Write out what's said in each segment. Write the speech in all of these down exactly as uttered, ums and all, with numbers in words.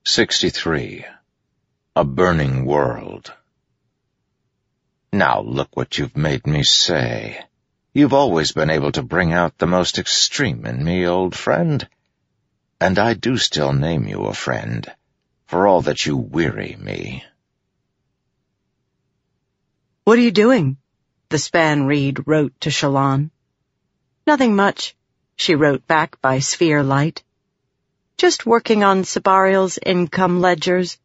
sixty-three. A Burning World. Now look what you've made me say. You've always been able to bring out the most extreme in me, old friend. And I do still name you a friend, for all that you weary me. "What are you doing?" the Span Reed wrote to Shallan. "Nothing much," she wrote back by sphere light. "Just working on Sebarial's income ledgers."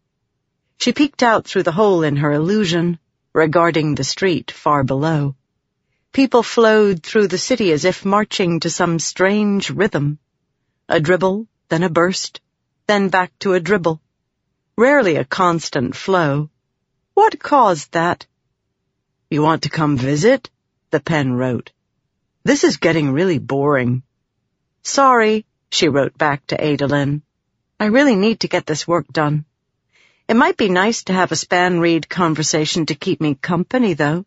She peeked out through the hole in her illusion, regarding the street far below. People flowed through the city as if marching to some strange rhythm. A dribble, then a burst, then back to a dribble. Rarely a constant flow. What caused that? "You want to come visit?" the pen wrote. "This is getting really boring." "Sorry," she wrote back to Adolin. "I really need to get this work done. It might be nice to have a Span Reed conversation to keep me company, though."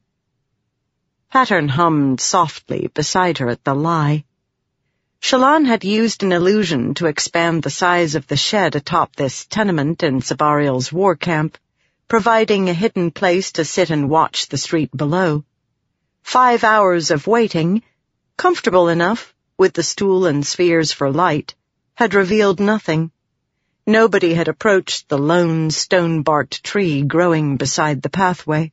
Pattern hummed softly beside her at the lie. Shallan had used an illusion to expand the size of the shed atop this tenement in Sebarial's war camp, providing a hidden place to sit and watch the street below. Five hours of waiting, comfortable enough, with the stool and spheres for light, had revealed nothing. Nobody had approached the lone stone-barked tree growing beside the pathway.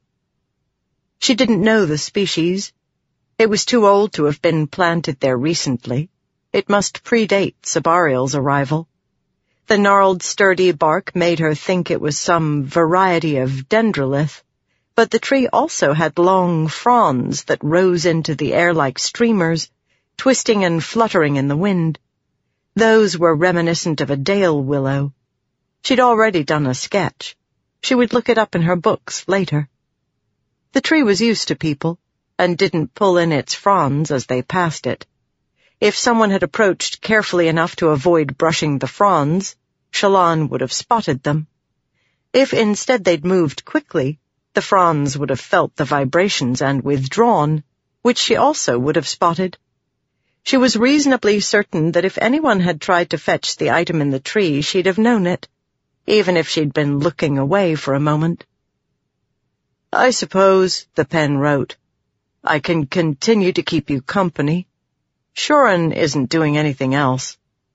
She didn't know the species. It was too old to have been planted there recently. It must predate Sebarial's arrival. The gnarled, sturdy bark made her think it was some variety of dendrolith, but the tree also had long fronds that rose into the air like streamers, twisting and fluttering in the wind. Those were reminiscent of a dale willow. She'd already done a sketch. She would look it up in her books later. The tree was used to people, and didn't pull in its fronds as they passed it. If someone had approached carefully enough to avoid brushing the fronds, Shallan would have spotted them. If instead they'd moved quickly, the fronds would have felt the vibrations and withdrawn, which she also would have spotted. She was reasonably certain that if anyone had tried to fetch the item in the tree, she'd have known it, even if she'd been looking away for a moment. "I suppose," the pen wrote, "I can continue to keep you company. Shoran isn't doing anything else."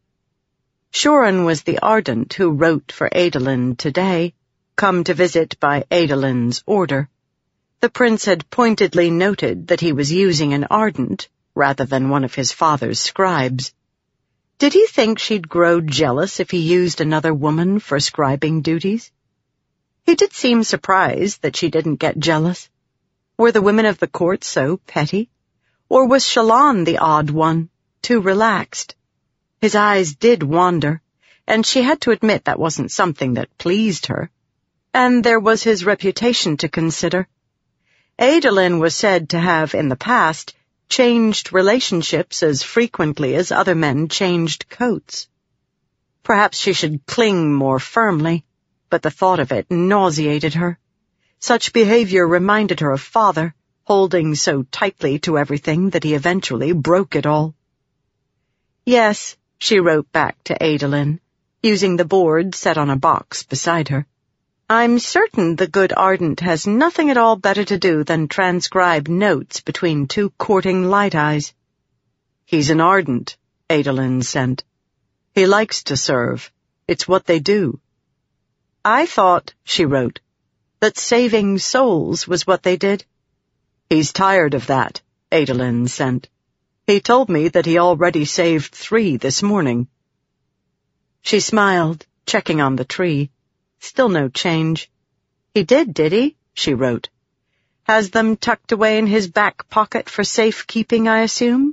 Shoran was the Ardent who wrote for Adolin today, come to visit by Adolin's order. The prince had pointedly noted that he was using an Ardent rather than one of his father's scribes. Did he think she'd grow jealous if he used another woman for scribing duties? He did seem surprised that she didn't get jealous. Were the women of the court so petty? Or was Shallan the odd one, too relaxed? His eyes did wander, and she had to admit that wasn't something that pleased her. And there was his reputation to consider. Adolin was said to have, in the past, changed relationships as frequently as other men changed coats. Perhaps she should cling more firmly, but the thought of it nauseated her. Such behavior reminded her of father, holding so tightly to everything that he eventually broke it all. "Yes," she wrote back to Adolin, using the board set on a box beside her. "I'm certain the good Ardent has nothing at all better to do than transcribe notes between two courting light eyes." "He's an Ardent," Adolin sent. "He likes to serve. It's what they do." "I thought," she wrote, "that saving souls was what they did." "He's tired of that," Adolin sent. "He told me that he already saved three this morning." She smiled, checking on the tree. Still no change. "He did, did he?" she wrote. "Has them tucked away in his back pocket for safekeeping, I assume?"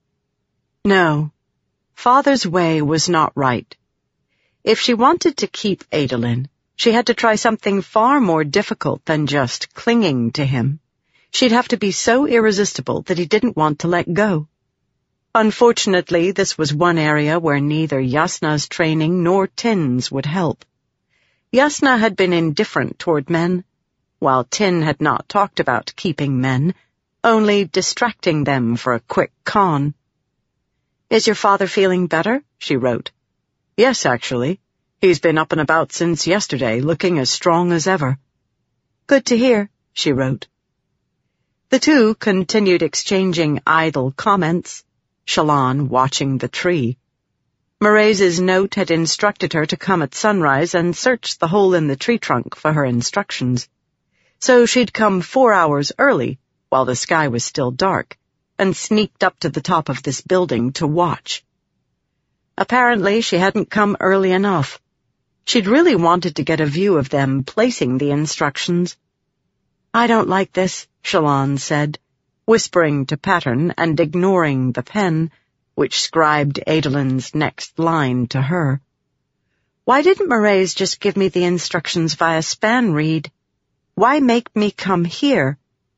No. Father's way was not right. If she wanted to keep Adolin, she had to try something far more difficult than just clinging to him. She'd have to be so irresistible that he didn't want to let go. Unfortunately, this was one area where neither Jasnah's training nor Tin's would help. Jasnah had been indifferent toward men, while Tin had not talked about keeping men, only distracting them for a quick con. "Is your father feeling better?" she wrote. "Yes, actually. He's been up and about since yesterday, looking as strong as ever. Good to hear, she wrote. The two continued exchanging idle comments, Shallan watching the tree. Mraize's note had instructed her to come at sunrise and search the hole in the tree trunk for her instructions. So she'd come four hours early, while the sky was still dark, and sneaked up to the top of this building to watch. Apparently, she hadn't come early enough. She'd really wanted to get a view of them placing the instructions. I don't like this, Shallan said, whispering to Pattern and ignoring the pen, which scribed Adolin's next line to her. Why didn't Mraize just give me the instructions via span read? Why make me come here?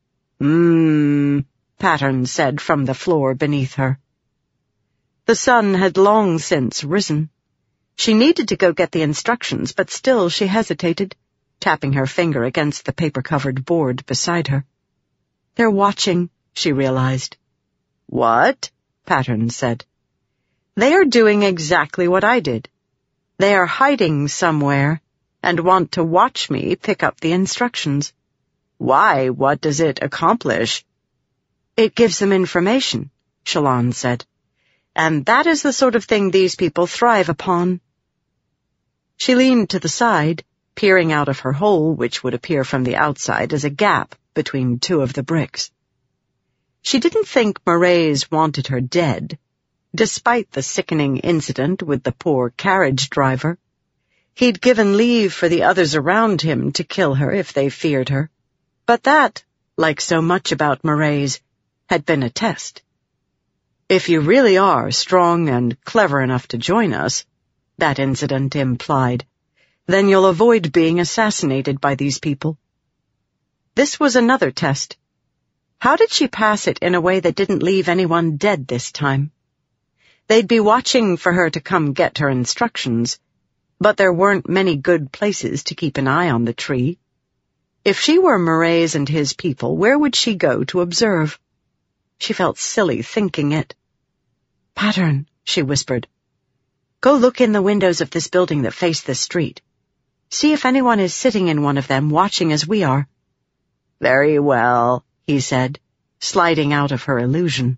Mmm, Pattern said from the floor beneath her. The sun had long since risen. She needed to go get the instructions, but still she hesitated, tapping her finger against the paper-covered board beside her. They're watching, she realized. What? Pattern said. They are doing exactly what I did. They are hiding somewhere and want to watch me pick up the instructions. Why? What does it accomplish? It gives them information, Shallan said. And that is the sort of thing these people thrive upon. She leaned to the side, peering out of her hole, which would appear from the outside as a gap between two of the bricks. She didn't think Mraize wanted her dead, despite the sickening incident with the poor carriage driver. He'd given leave for the others around him to kill her if they feared her. But that, like so much about Mraize, had been a test. If you really are strong and clever enough to join us, that incident implied, then you'll avoid being assassinated by these people. This was another test. How did she pass it in a way that didn't leave anyone dead this time? They'd be watching for her to come get her instructions, but there weren't many good places to keep an eye on the tree. If she were Mraize and his people, where would she go to observe? She felt silly thinking it. Pattern, she whispered. Go look in the windows of this building that face this street. See if anyone is sitting in one of them watching as we are. Very well, he said, sliding out of her illusion.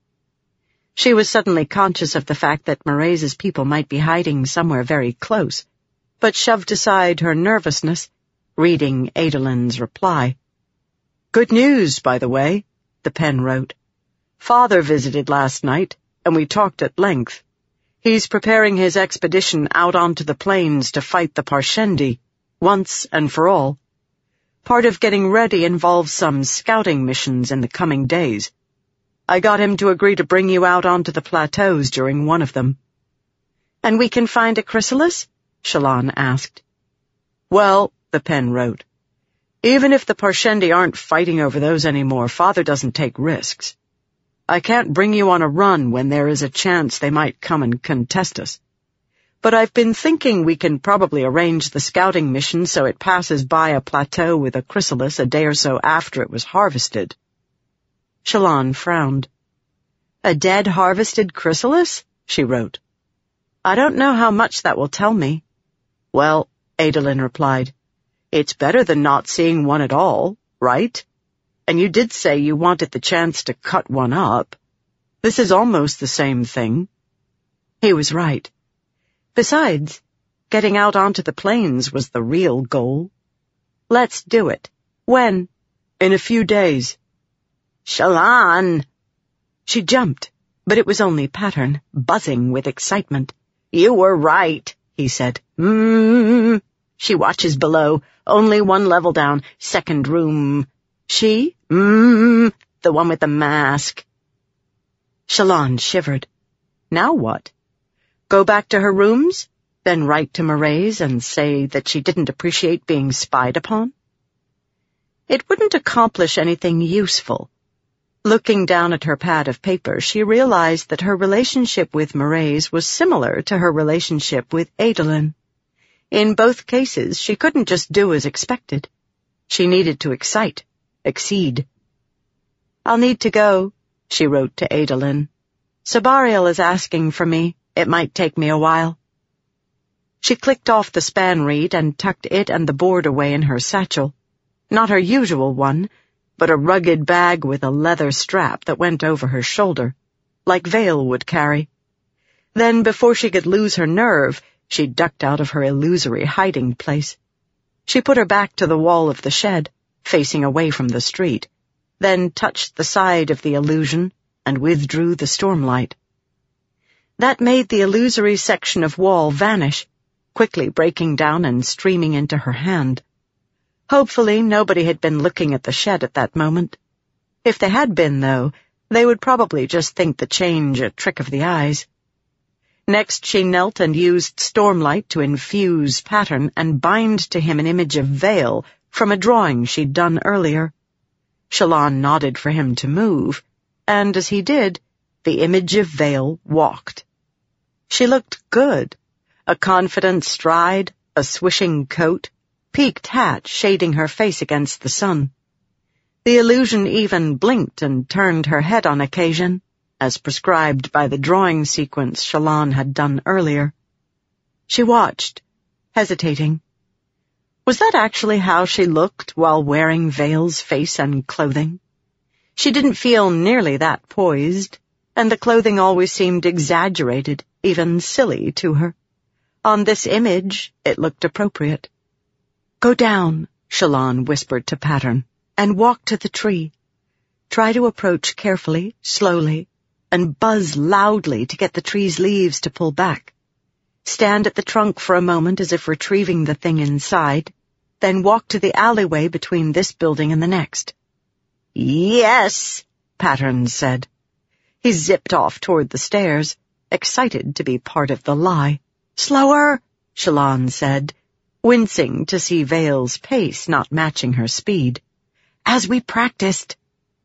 She was suddenly conscious of the fact that Mraize's people might be hiding somewhere very close, but shoved aside her nervousness, reading Adolin's reply. Good news, by the way, the pen wrote. Father visited last night, and we talked at length. He's preparing his expedition out onto the plains to fight the Parshendi, once and for all. Part of getting ready involves some scouting missions in the coming days. I got him to agree to bring you out onto the plateaus during one of them. And we can find a chrysalis? Shallan asked. Well, the pen wrote, even if the Parshendi aren't fighting over those anymore, Father doesn't take risks. I can't bring you on a run when there is a chance they might come and contest us. But I've been thinking we can probably arrange the scouting mission so it passes by a plateau with a chrysalis a day or so after it was harvested. Shallan frowned. A dead harvested chrysalis? She wrote. I don't know how much that will tell me. Well, Adolin replied, it's better than not seeing one at all, right? And you did say you wanted the chance to cut one up. This is almost the same thing. He was right. Besides, getting out onto the plains was the real goal. Let's do it. When? In a few days. Shallan! She jumped, but it was only Pattern, buzzing with excitement. You were right, he said. Mmm. She watches below, only one level down, second room. She? Mmm, the one with the mask. Shallan shivered. Now what? Go back to her rooms? Then write to Mraize and say that she didn't appreciate being spied upon? It wouldn't accomplish anything useful. Looking down at her pad of paper, she realized that her relationship with Mraize was similar to her relationship with Adolin. In both cases, she couldn't just do as expected. She needed to excite, exceed. I'll need to go, she wrote to Adolin. Sebarial is asking for me. It might take me a while. She clicked off the span reed and tucked it and the board away in her satchel. Not her usual one, but a rugged bag with a leather strap that went over her shoulder, like Vale would carry. Then, before she could lose her nerve, she ducked out of her illusory hiding place. She put her back to the wall of the shed, facing away from the street, then touched the side of the illusion and withdrew the stormlight. That made the illusory section of wall vanish, quickly breaking down and streaming into her hand. Hopefully nobody had been looking at the shed at that moment. If they had been, though, they would probably just think the change a trick of the eyes. Next she knelt and used stormlight to infuse Pattern and bind to him an image of Vale from a drawing she'd done earlier. Shallan nodded for him to move, and as he did, the image of Vale walked. She looked good, a confident stride, a swishing coat, peaked hat shading her face against the sun. The illusion even blinked and turned her head on occasion, as prescribed by the drawing sequence Shallan had done earlier. She watched, hesitating. Was that actually how she looked while wearing Vale's face and clothing? She didn't feel nearly that poised, and the clothing always seemed exaggerated, even silly to her. On this image, it looked appropriate. "Go down," Shallan whispered to Pattern, "and walk to the tree. Try to approach carefully, slowly, and buzz loudly to get the tree's leaves to pull back. Stand at the trunk for a moment as if retrieving the thing inside, then walk to the alleyway between this building and the next." "Yes," Pattern said. He zipped off toward the stairs, excited to be part of the lie. "Slower," Shallan said, wincing to see Vale's pace not matching her speed. "As we practiced."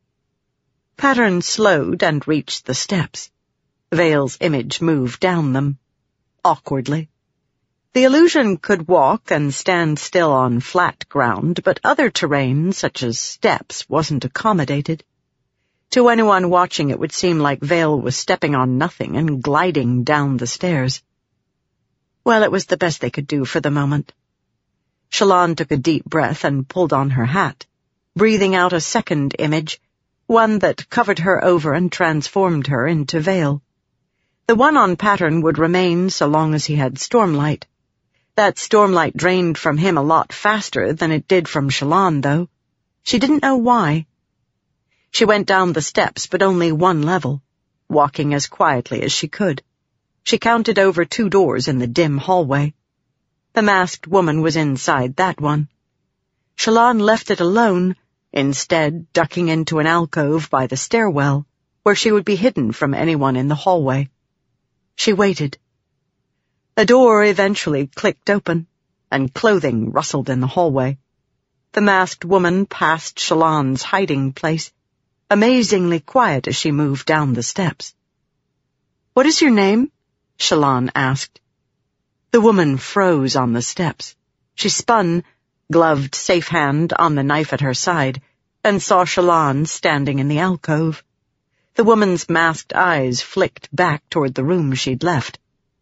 Pattern slowed and reached the steps. Vale's image moved down them, awkwardly. The illusion could walk and stand still on flat ground, but other terrain, such as steps, wasn't accommodated. To anyone watching, it would seem like Vale was stepping on nothing and gliding down the stairs. Well, it was the best they could do for the moment. Shallan took a deep breath and pulled on her hat, breathing out a second image, one that covered her over and transformed her into Vale. The one on Pattern would remain so long as he had stormlight. That stormlight drained from him a lot faster than it did from Shallan, though. She didn't know why. She went down the steps, but only one level, walking as quietly as she could. She counted over two doors in the dim hallway. The masked woman was inside that one. Shallan left it alone, instead ducking into an alcove by the stairwell, where she would be hidden from anyone in the hallway. She waited. A door eventually clicked open, and clothing rustled in the hallway. The masked woman passed Shallan's hiding place, amazingly quiet as she moved down the steps. "What is your name?" Shallan asked. The woman froze on the steps. She spun, gloved safe hand on the knife at her side, and saw Shallan standing in the alcove. The woman's masked eyes flicked back toward the room she'd left.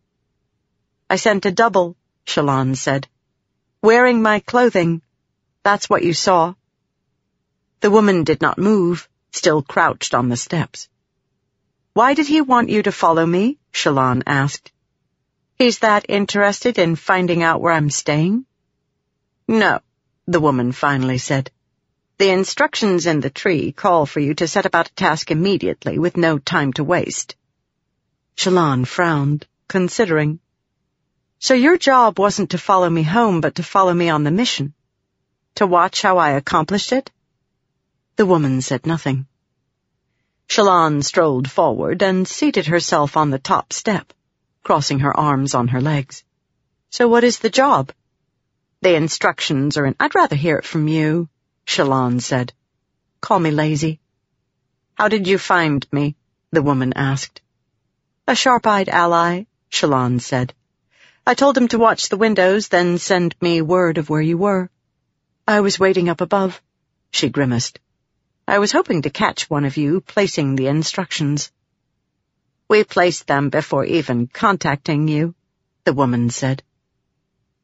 "I sent a double," Shallan said. "Wearing my clothing. That's what you saw." The woman did not move, still crouched on the steps. "Why did he want you to follow me?" Shallan asked. "He's that interested in finding out where I'm staying?" "No," the woman finally said. "The instructions in the tree call for you to set about a task immediately with no time to waste." Shallan frowned, considering. "So your job wasn't to follow me home, but to follow me on the mission? To watch how I accomplished it?" The woman said nothing. Shallan strolled forward and seated herself on the top step, crossing her arms on her legs. "So what is the job?" "The instructions are in—" "I'd rather hear it from you," Shallan said. "Call me lazy." "How did you find me?" the woman asked. "A sharp-eyed ally," Shallan said. "I told him to watch the windows, then send me word of where you were. I was waiting up above," she grimaced. "I was hoping to catch one of you placing the instructions." "We placed them before even contacting you," the woman said.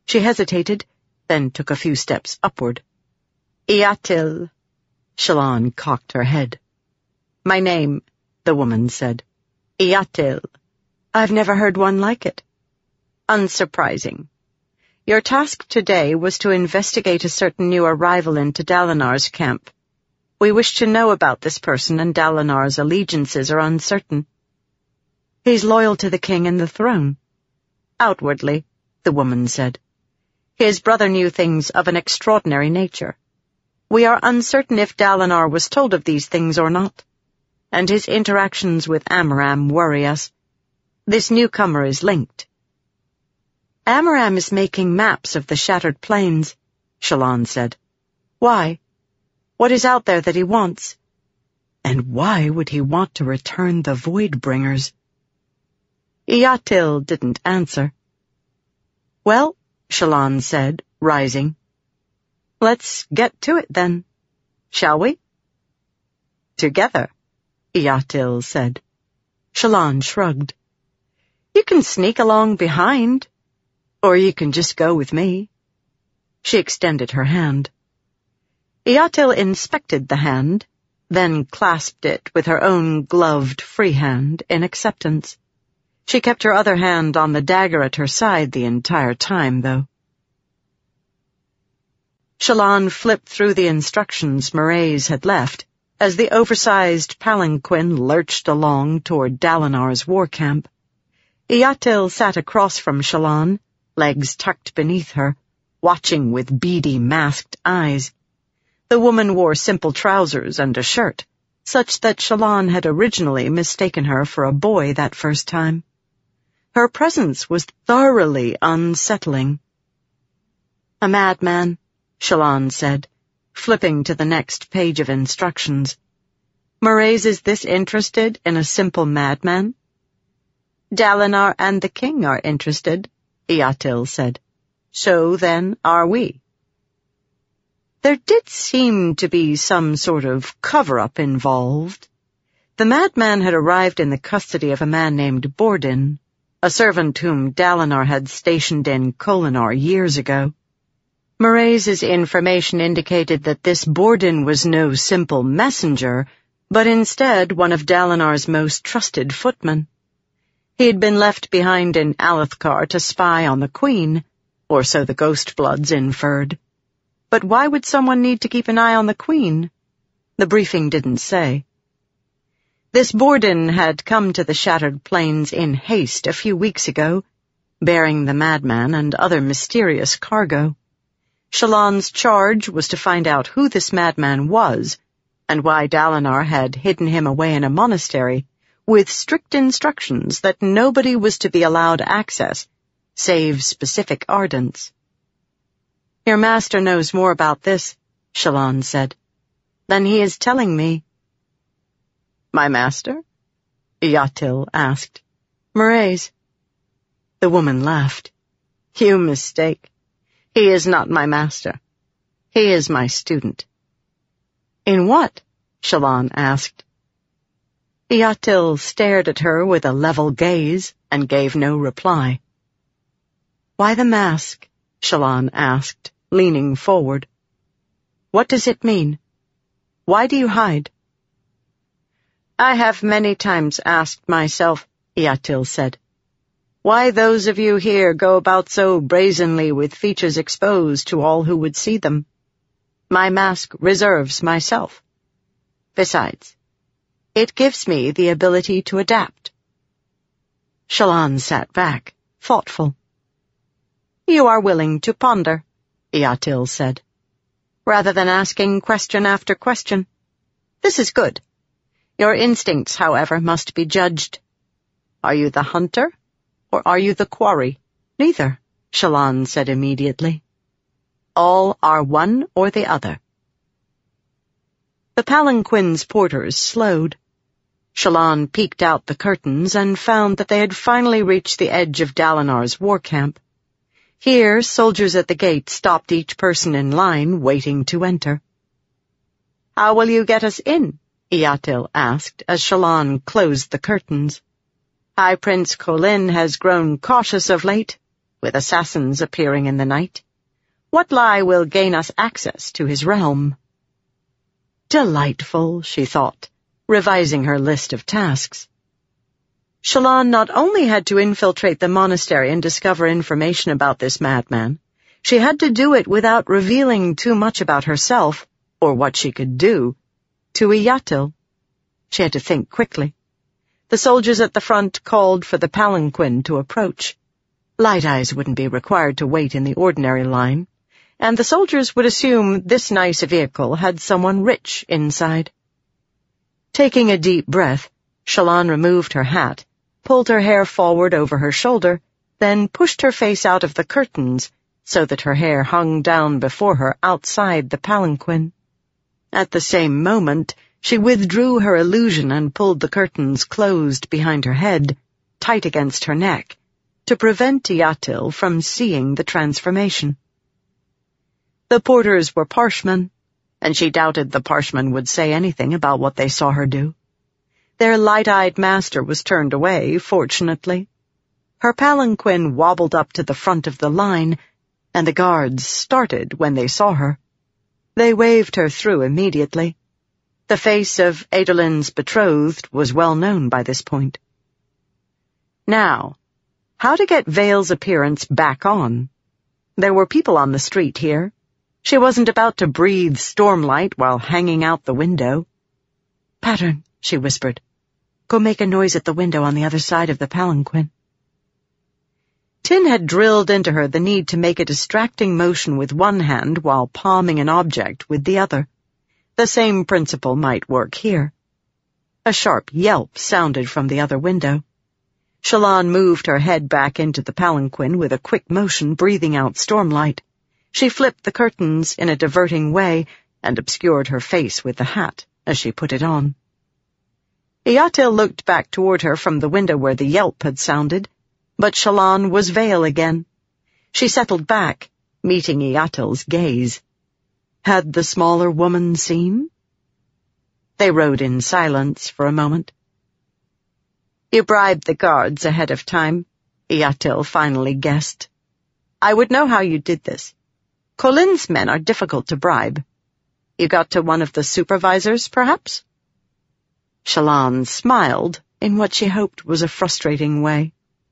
She hesitated, then took a few steps upward. Eyatil. Shallan cocked her head. My name, the woman said. Eyatil. I've never heard one like it. Unsurprising. Your task today was to investigate a certain new arrival into Dalinar's camp. We wish to know about this person, and Dalinar's allegiances are uncertain. He's loyal to the king and the throne. Outwardly, the woman said. His brother knew things of an extraordinary nature. We are uncertain if Dalinar was told of these things or not, and his interactions with Amaram worry us. This newcomer is linked. Amaram is making maps of the Shattered Plains, Shallan said. Why? What is out there that he wants? And why would he want to return the Voidbringers? Eyatil didn't answer. Well, Shallan said, rising. Let's get to it then, shall we? Together, Eyatil said. Shallan shrugged. You can sneak along behind, or you can just go with me. She extended her hand. Eyatil inspected the hand, then clasped it with her own gloved free hand in acceptance. She kept her other hand on the dagger at her side the entire time, though. Shallan flipped through the instructions Mraize had left as the oversized palanquin lurched along toward Dalinar's war camp. Eyatil sat across from Shallan, legs tucked beneath her, watching with beady, masked eyes. The woman wore simple trousers and a shirt, such that Shallan had originally mistaken her for a boy that first time. Her presence was thoroughly unsettling. A madman, Shallan said, flipping to the next page of instructions. Mraize is this interested in a simple madman? Dalinar and the king are interested, Eyatil said. So then are we. There did seem to be some sort of cover-up involved. The madman had arrived in the custody of a man named Bordin, a servant whom Dalinar had stationed in Kholinar years ago. Mraize's information indicated that this Bordin was no simple messenger, but instead one of Dalinar's most trusted footmen. He had been left behind in Alethkar to spy on the Queen, or so the Ghostbloods inferred. But why would someone need to keep an eye on the Queen? The briefing didn't say. This Bordin had come to the Shattered Plains in haste a few weeks ago, bearing the madman and other mysterious cargo. Shallan's charge was to find out who this madman was, and why Dalinar had hidden him away in a monastery, with strict instructions that nobody was to be allowed access, save specific Ardents. Your master knows more about this, Shallan said, than he is telling me. My master? Eyatil asked. Mraize. The woman laughed. You mistake. He is not my master. He is my student. In what? Shallan asked. Eyatil stared at her with a level gaze and gave no reply. Why the mask? Shallan asked, leaning forward. What does it mean? Why do you hide? I have many times asked myself, Eyatil said, why those of you here go about so brazenly with features exposed to all who would see them. My mask reserves myself. Besides, it gives me the ability to adapt. Shallan sat back, thoughtful. You are willing to ponder, Eyatil said, rather than asking question after question. This is good. Your instincts, however, must be judged. Are you the hunter, or are you the quarry? Neither, Shallan said immediately. All are one or the other. The palanquin's porters slowed. Shallan peeked out the curtains and found that they had finally reached the edge of Dalinar's war camp. Here, soldiers at the gate stopped each person in line, waiting to enter. How will you get us in? Eyatil asked as Shallan closed the curtains. High Prince Kholin has grown cautious of late. with assassins appearing in the night. What lie will gain us access to his realm? Delightful, she thought, revising her list of tasks. Shallan not only had to infiltrate the monastery and discover information about this madman, she had to do it without revealing too much about herself, or what she could do, to Iyatil. She had to think quickly. The soldiers at the front called for the palanquin to approach. Light Eyes wouldn't be required to wait in the ordinary line, and the soldiers would assume this nice vehicle had someone rich inside. Taking a deep breath, Shallan removed her hat, pulled her hair forward over her shoulder, then pushed her face out of the curtains so that her hair hung down before her outside the palanquin. At the same moment, she withdrew her illusion and pulled the curtains closed behind her head, tight against her neck, to prevent Iyatil from seeing the transformation. The porters were Parshmen, and she doubted the Parshmen would say anything about what they saw her do. Their light-eyed master was turned away, fortunately. Her palanquin wobbled up to the front of the line, and the guards started when they saw her. They waved her through immediately. The face of Adolin's betrothed was well known by this point. Now, how to get Vale's appearance back on? There were people on the street here. She wasn't about to breathe stormlight while hanging out the window. "Pattern," she whispered. "Go make a noise at the window on the other side of the palanquin." Tin had drilled into her the need to make a distracting motion with one hand while palming an object with the other. The same principle might work here. A sharp yelp sounded from the other window. Shallan moved her head back into the palanquin with a quick motion, breathing out stormlight. She flipped the curtains in a diverting way and obscured her face with the hat as she put it on. Iyatil looked back toward her from the window where the yelp had sounded, but Shallan was Vale again. She settled back, meeting Iyatil's gaze. Had the smaller woman seen? They rode in silence for a moment. "You bribed the guards ahead of time," Iyatil finally guessed. "I would know how you did this. Colin's men are difficult to bribe. You got to one of the supervisors, perhaps?" Shallan smiled in what she hoped was a frustrating way.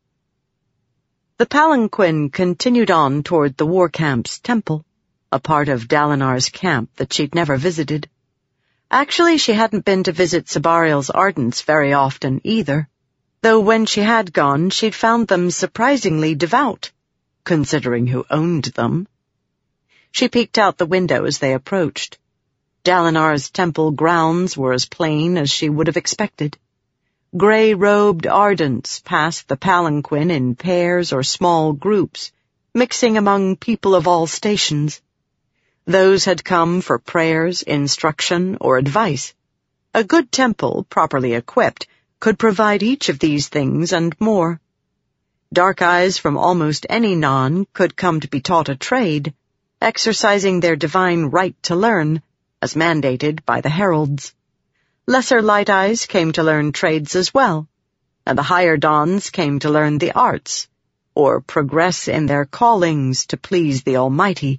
The palanquin continued on toward the war camp's temple, a part of Dalinar's camp that she'd never visited. Actually, she hadn't been to visit Sebarial's Ardents very often either, though when she had gone, she'd found them surprisingly devout, considering who owned them. She peeked out the window as they approached. Dalinar's temple grounds were as plain as she would have expected. Gray-robed Ardents passed the palanquin in pairs or small groups, mixing among people of all stations. Those had come for prayers, instruction, or advice. A good temple, properly equipped, could provide each of these things and more. Dark Eyes from almost any non could come to be taught a trade, exercising their divine right to learn, as mandated by the heralds. Lesser Light Eyes came to learn trades as well, and the higher dons came to learn the arts, or progress in their callings to please the Almighty.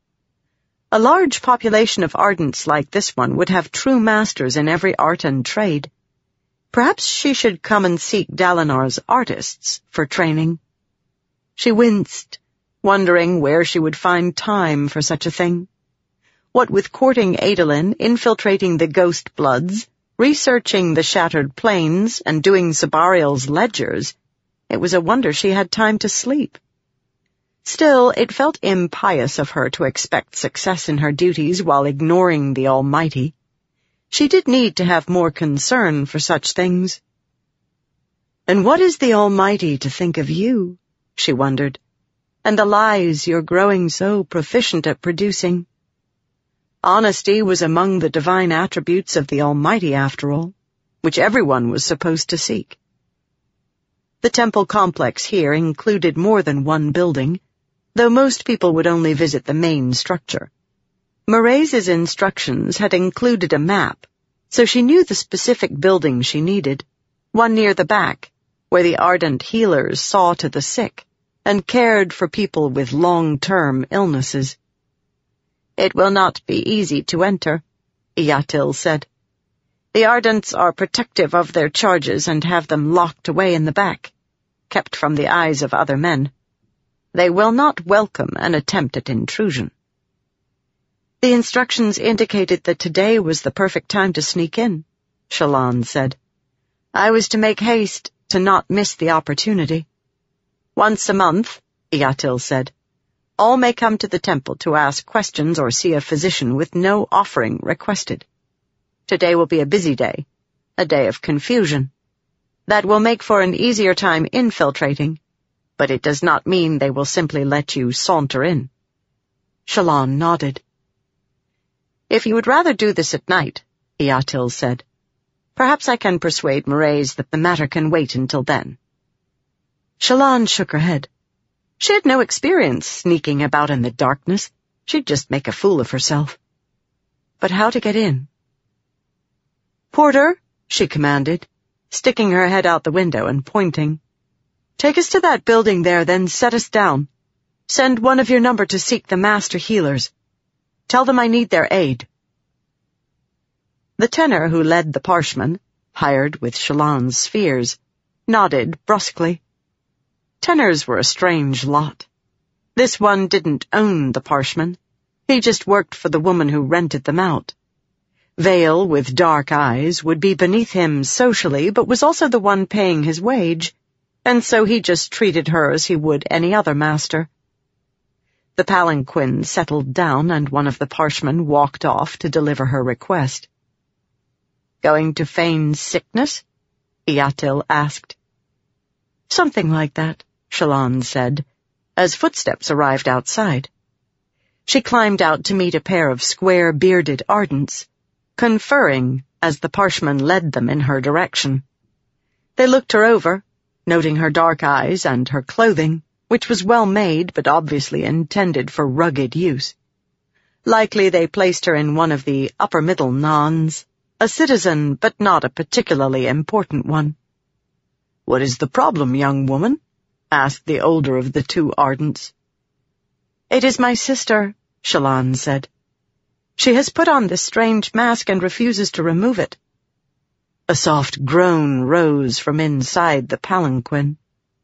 A large population of Ardents like this one would have true masters in every art and trade. Perhaps she should come and seek Dalinar's artists for training. She winced, wondering where she would find time for such a thing. What with courting Adolin, infiltrating the Ghost Bloods, researching the Shattered Plains, and doing Sebarial's ledgers, it was a wonder she had time to sleep. Still, it felt impious of her to expect success in her duties while ignoring the Almighty. She did need to have more concern for such things. "And what is the Almighty to think of you?" she wondered, "and the lies you're growing so proficient at producing?" Honesty was among the divine attributes of the Almighty, after all, which everyone was supposed to seek. The temple complex here included more than one building, though most people would only visit the main structure. Marais's instructions had included a map, so she knew the specific building she needed, one near the back, where the ardent healers saw to the sick, and cared for people with long-term illnesses. "It will not be easy to enter," Iyatil said. "The Ardents are protective of their charges and have them locked away in the back, kept from the eyes of other men. They will not welcome an attempt at intrusion." "The instructions indicated that today was the perfect time to sneak in," Shallan said. "I was to make haste to not miss the opportunity." "Once a month," Iyatil said, "all may come to the temple to ask questions or see a physician with no offering requested. Today will be a busy day, a day of confusion. That will make for an easier time infiltrating, but it does not mean they will simply let you saunter in." Shallan nodded. "If you would rather do this at night," Iyatil said, "perhaps I can persuade Mraize that the matter can wait until then." Shallan shook her head. She had no experience sneaking about in the darkness. She'd just make a fool of herself. But how to get in? "Porter," she commanded, sticking her head out the window and pointing. "Take us to that building there, then set us down. Send one of your number to seek the master healers. Tell them I need their aid." The tenor who led the Parshmen, hired with Shallan's spheres, nodded brusquely. Tenors were a strange lot. This one didn't own the Parshmen. He just worked for the woman who rented them out. Vale, with dark eyes, would be beneath him socially, but was also the one paying his wage, and so he just treated her as he would any other master. The palanquin settled down, and one of the Parshmen walked off to deliver her request. "Going to feign sickness?" Iyatil asked. "Something like that," Shallan said, as footsteps arrived outside. She climbed out to meet a pair of square-bearded Ardents, conferring as the Parshmen led them in her direction. They looked her over, noting her dark eyes and her clothing, which was well made but obviously intended for rugged use. Likely they placed her in one of the upper-middle Nons, a citizen but not a particularly important one. "What is the problem, young woman?" asked the older of the two Ardents. "It is my sister," Shallan said. "She has put on this strange mask and refuses to remove it." A soft groan rose from inside the palanquin.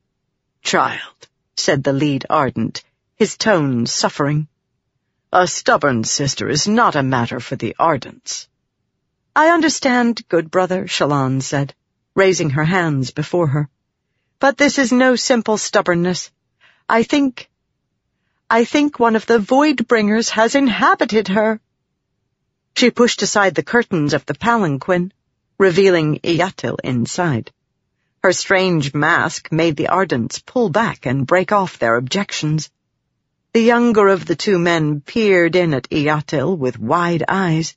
"Child," said the lead Ardent, his tone suffering. "A stubborn sister is not a matter for the Ardents." "I understand, good brother," Shallan said, raising her hands before her. "But this is no simple stubbornness. I think... I think one of the Voidbringers has inhabited her." She pushed aside the curtains of the palanquin, revealing Iyatil inside. Her strange mask made the Ardents pull back and break off their objections. The younger of the two men peered in at Iyatil with wide eyes.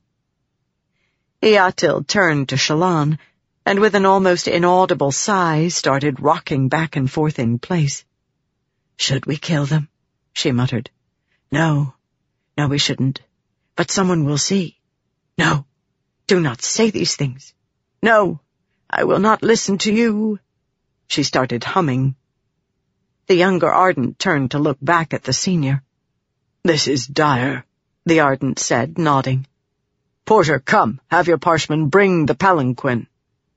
Iyatil turned to Shallan, and with an almost inaudible sigh started rocking back and forth in place. "Should we kill them?" she muttered. "No, no, we shouldn't. But someone will see. No, do not say these things. No, I will not listen to you." She started humming. The younger Ardent turned to look back at the senior. "This is dire," the Ardent said, nodding. "Porter, come, have your Parshmen bring the palanquin."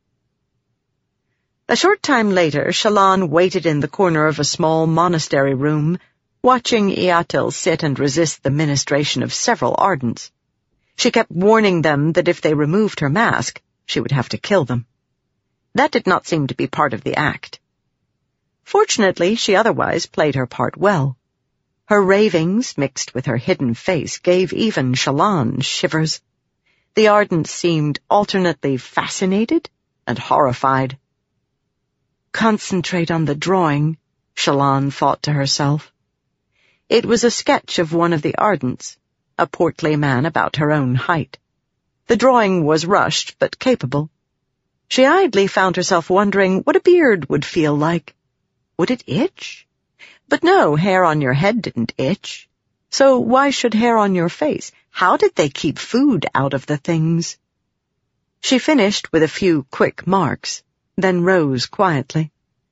A short time later, Shallan waited in the corner of a small monastery room, watching Iyatil sit and resist the ministration of several Ardents. She kept warning them that if they removed her mask, she would have to kill them. That did not seem to be part of the act. Fortunately, she otherwise played her part well. Her ravings, mixed with her hidden face, gave even Shallan shivers. The Ardents seemed alternately fascinated and horrified. Concentrate on the drawing, Shallan thought to herself. It was a sketch of one of the Ardents, a portly man about her own height. The drawing was rushed but capable. She idly found herself wondering what a beard would feel like. Would it itch? But no, hair on your head didn't itch. So why should hair on your face? How did they keep food out of the things? She finished with a few quick marks, then rose quietly.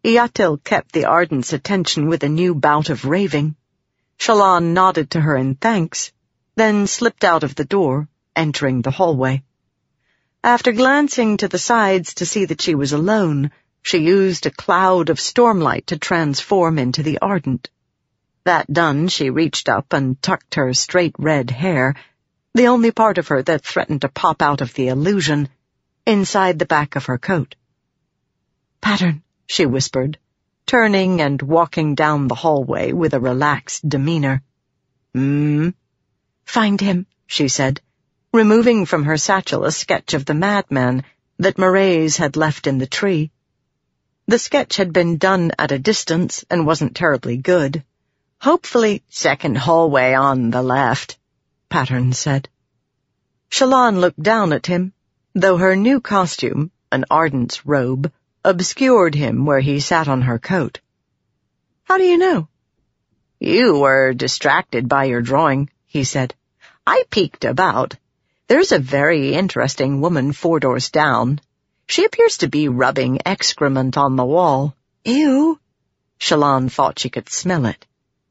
Eyatil kept the Ardent's attention with a new bout of raving. Shallan nodded to her in thanks, then slipped out of the door, entering the hallway. After glancing to the sides to see that she was alone, she used a cloud of stormlight to transform into the Ardent. That done, she reached up and tucked her straight red hair, the only part of her that threatened to pop out of the illusion, inside the back of her coat. "Pattern," she whispered, turning and walking down the hallway with a relaxed demeanor. "Hmm?" "Find him," she said, removing from her satchel a sketch of the madman that Mraize had left in the tree. The sketch had been done at a distance and wasn't terribly good. "Hopefully, second hallway on the left," Pattern said. Shallan looked down at him, though her new costume, an Ardent's robe, obscured him where he sat on her coat. "How do you know?" "You were distracted by your drawing," he said. "I peeked about. There's a very interesting woman four doors down. She appears to be rubbing excrement on the wall." "Ew." Shallan thought she could smell it.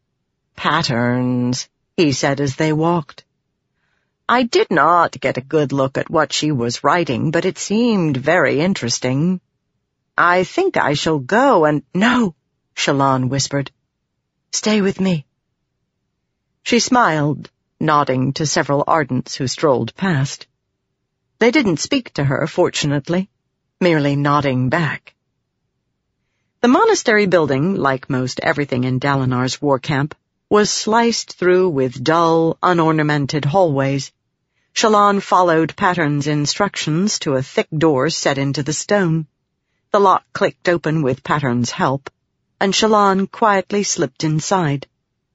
"Patterns," he said as they walked. "I did not get a good look at what she was writing, but it seemed very interesting. I think I shall go and—" "No," Shallan whispered. "Stay with me." She smiled, nodding to several Ardents who strolled past. They didn't speak to her, fortunately, merely nodding back. The monastery building, like most everything in Dalinar's war camp, was sliced through with dull, unornamented hallways. Shallan followed Pattern's instructions to a thick door set into the stone. The lock clicked open with Pattern's help, and Shallan quietly slipped inside.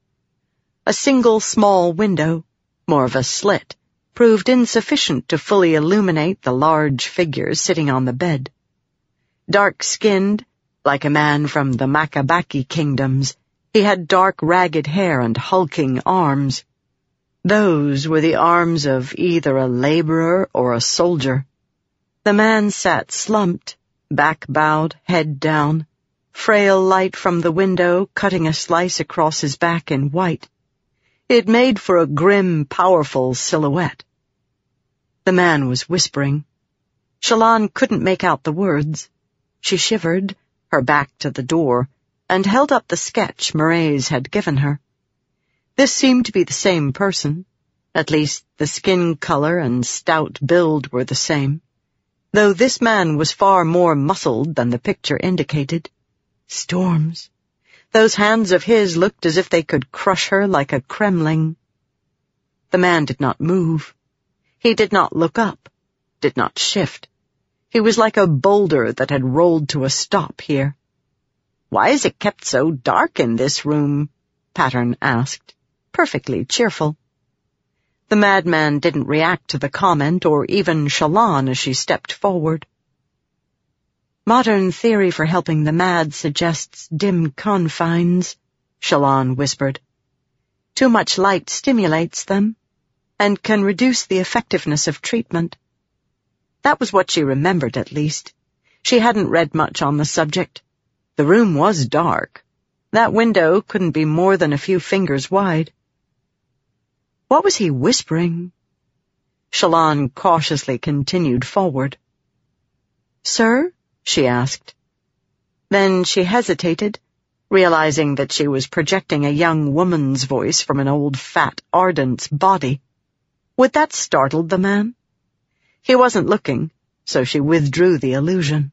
A single small window, more of a slit, proved insufficient to fully illuminate the large figure sitting on the bed. Dark-skinned, like a man from the Makabaki kingdoms, he had dark, ragged hair and hulking arms. Those were the arms of either a laborer or a soldier. The man sat slumped, back bowed, head down, frail light from the window cutting a slice across his back in white. It made for a grim, powerful silhouette. The man was whispering. Shallan couldn't make out the words. She shivered, her back to the door, and held up the sketch Mraize had given her. This seemed to be the same person. At least the skin color and stout build were the same, though this man was far more muscled than the picture indicated. Storms. Those hands of his looked as if they could crush her like a kremling. The man did not move. He did not look up, did not shift. He was like a boulder that had rolled to a stop here. "Why is it kept so dark in this room?" Pattern asked, perfectly cheerful. The madman didn't react to the comment or even Shallan as she stepped forward. "Modern theory for helping the mad suggests dim confines," Shallan whispered. "Too much light stimulates them, and can reduce the effectiveness of treatment." That was what she remembered, at least. She hadn't read much on the subject. The room was dark. That window couldn't be more than a few fingers wide. What was he whispering? Shallan cautiously continued forward. "Sir?" she asked. Then she hesitated, realizing that she was projecting a young woman's voice from an old fat Ardent's body. Would that startle the man? He wasn't looking, so she withdrew the illusion.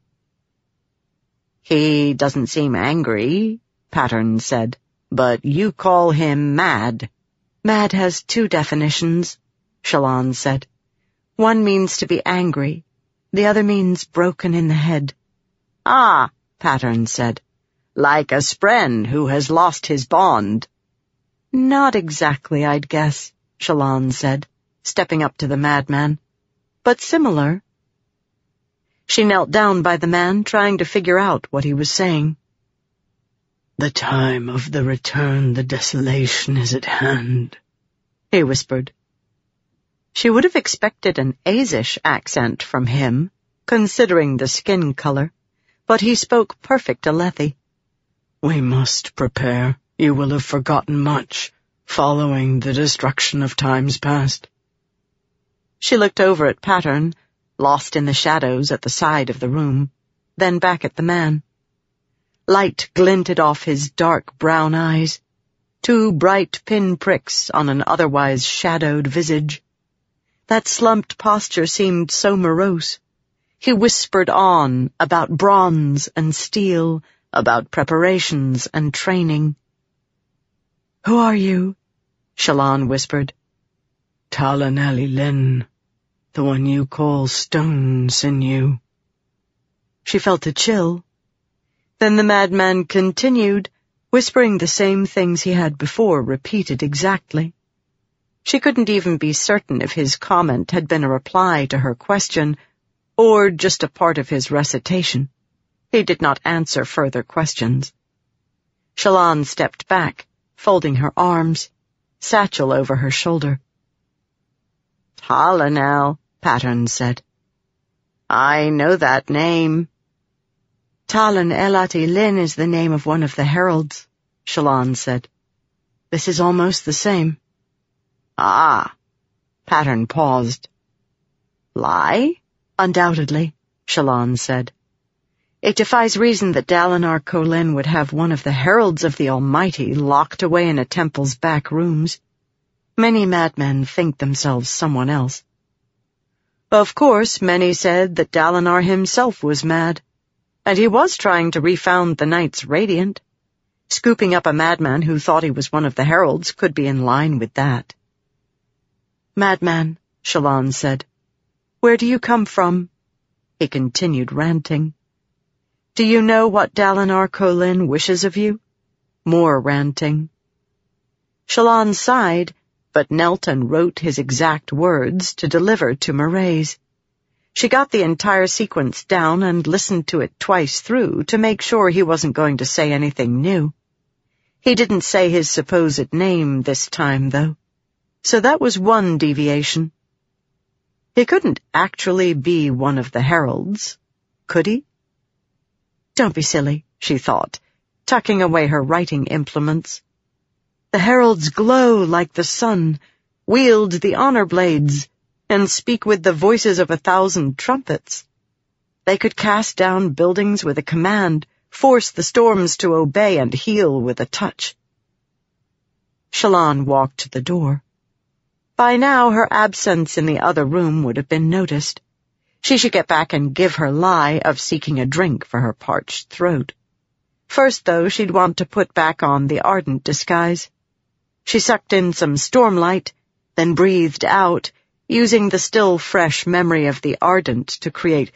"He doesn't seem angry," Pattern said, "but you call him mad." "Mad has two definitions," Shallan said. "One means to be angry, the other means broken in the head." "Ah," Pattern said, "like a spren who has lost his bond." "Not exactly, I'd guess," Shallan said, stepping up to the madman, "but similar." She knelt down by the man, trying to figure out what he was saying. "The time of the return, the desolation is at hand," he whispered. She would have expected an Azish accent from him, considering the skin color, but he spoke perfect Alethi. We must prepare. You will have forgotten much, following the destruction of times past. She looked over at Pattern, lost in the shadows at the side of the room, then back at the man. Light glinted off his dark brown eyes, two bright pinpricks on an otherwise shadowed visage. That slumped posture seemed so morose. He whispered on about bronze and steel, about preparations and training. Who are you? Shallan whispered. Talon Alilin, the one you call Stone Sinew. She felt a chill. Then the madman continued, whispering the same things he had before repeated exactly. She couldn't even be certain if his comment had been a reply to her question or just a part of his recitation. He did not answer further questions. Shallan stepped back, folding her arms, satchel over her shoulder. Talanel, Pattern said. I know that name. Talon Alilin is the name of one of the heralds, Shallan said. This is almost the same. Ah, Pattern paused. Lie? Undoubtedly, Shallan said. It defies reason that Dalinar Kholin would have one of the heralds of the Almighty locked away in a temple's back rooms. Many madmen think themselves someone else. Of course, many said that Dalinar himself was mad, and he was trying to refound the Knights Radiant. Scooping up a madman who thought he was one of the heralds could be in line with that. Madman, Shallan said. Where do you come from? He continued ranting. Do you know what Dalinar Kholin wishes of you? More ranting. Shallan sighed, but knelt and wrote his exact words to deliver to Mraize. She got the entire sequence down and listened to it twice through to make sure he wasn't going to say anything new. He didn't say his supposed name this time, though, so that was one deviation. He couldn't actually be one of the heralds, could he? Don't be silly, she thought, tucking away her writing implements. The heralds glow like the sun, wield the honor blades, and speak with the voices of a thousand trumpets. They could cast down buildings with a command, force the storms to obey, and heal with a touch. Shallan walked to the door. By now, her absence in the other room would have been noticed. She should get back and give her lie of seeking a drink for her parched throat. First, though, she'd want to put back on the ardent disguise. She sucked in some stormlight, then breathed out, using the still fresh memory of the ardent to create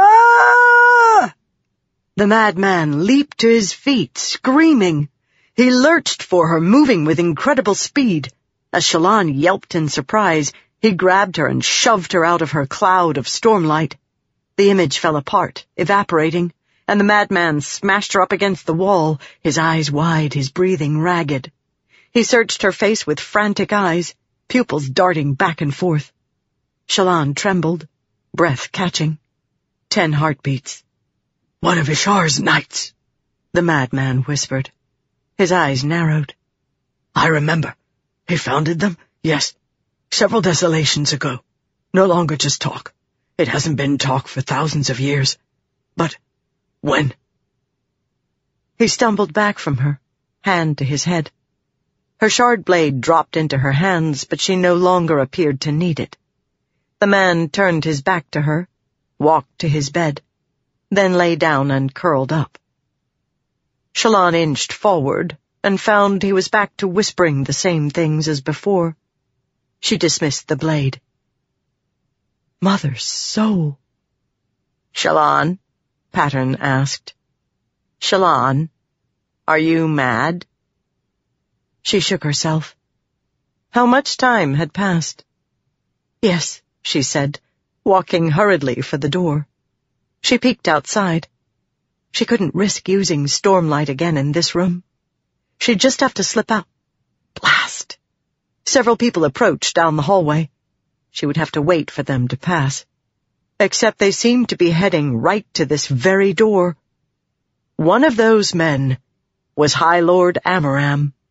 "Ah!" The madman leaped to his feet, screaming. He lurched for her, moving with incredible speed. As Shallan yelped in surprise, he grabbed her and shoved her out of her cloud of stormlight. The image fell apart, evaporating, and the madman smashed her up against the wall, his eyes wide, his breathing ragged. He searched her face with frantic eyes, pupils darting back and forth. Shallan trembled, breath catching. Ten heartbeats. One of Ishar's knights, the madman whispered. His eyes narrowed. I remember. He founded them, yes, several desolations ago. No longer just talk. It hasn't been talk for thousands of years. But when? He stumbled back from her, hand to his head. Her shard blade dropped into her hands, but she no longer appeared to need it. The man turned his back to her, walked to his bed, then lay down and curled up. Shallan inched forward and found he was back to whispering the same things as before. She dismissed the blade. Mother's soul. Shallan, Pattern asked. Shallan, are you mad? She shook herself. How much time had passed? Yes, she said, walking hurriedly for the door. She peeked outside. She couldn't risk using stormlight again in this room. She'd just have to slip out. Blast! Several people approached down the hallway. She would have to wait for them to pass. Except they seemed to be heading right to this very door. One of those men was High Lord Amaram.